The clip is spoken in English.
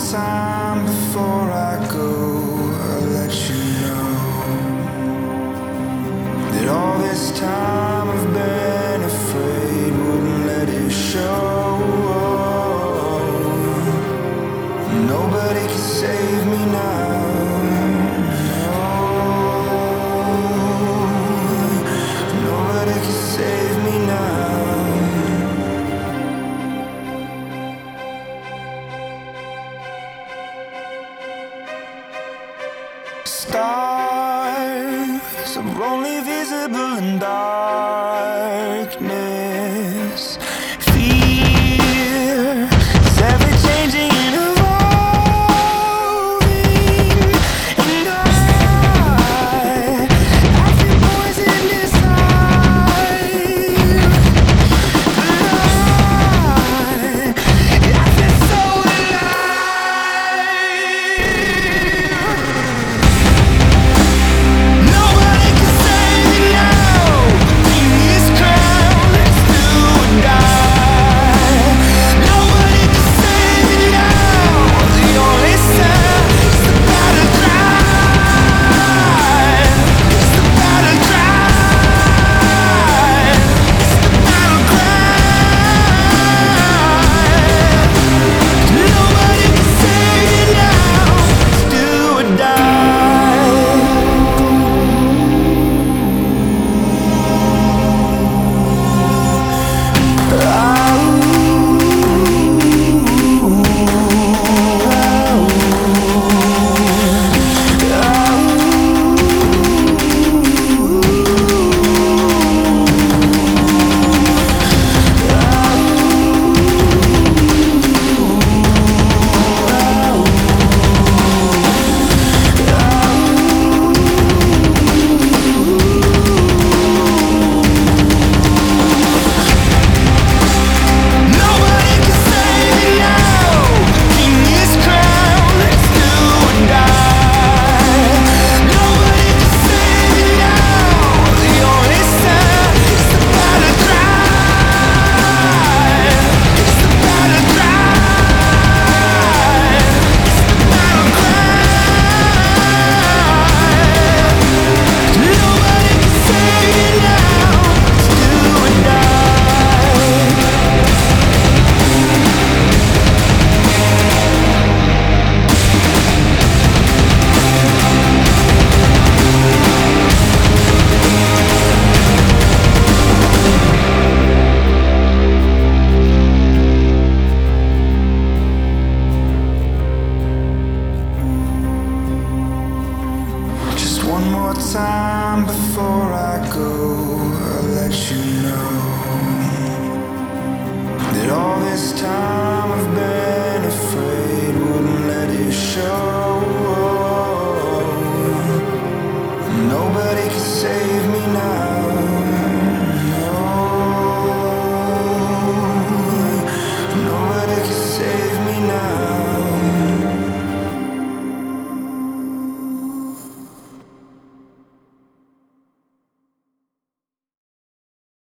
time before I go, I'll let you know that all this time I've been afraid wouldn't let it show. Nobody can save me now. No, nobody can save me now. Stars are only visible in darkness. Fear is ever changing and evolving, and I feel poison inside. I feel so alive. Nobody can save me now. In this crowd, let's do or die. Nobody can save me now. The only sound is the battle cry. It's the battle cry. It's the battle cry. Nobody can save me now. Let's do or die. Nobody can save me now. In this crowd, let's do or die. Nobody can save me now. The only sound is the battle cry. It's the battle cry. It's the battle cry. Nobody can save me now. Let's do or die. Just one more time before I go, I'll let you know that all this time